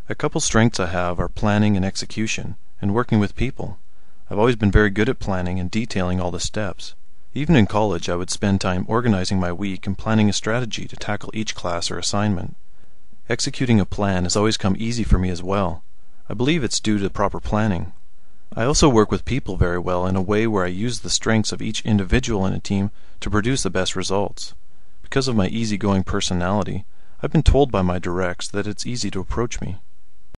A couple strengths I have are planning and execution, and working with people. I've always been very good at planning and detailing all the steps. Even in college, I would spend time organizing my week and planning a strategy to tackle each class or assignment. Executing a plan has always come easy for me as well. I believe it's due to proper planning. I also work with people very well in a way where I use the strengths of each individual in a team to produce the best results. Because of my easygoing personality, I've been told by my directs that it's easy to approach me.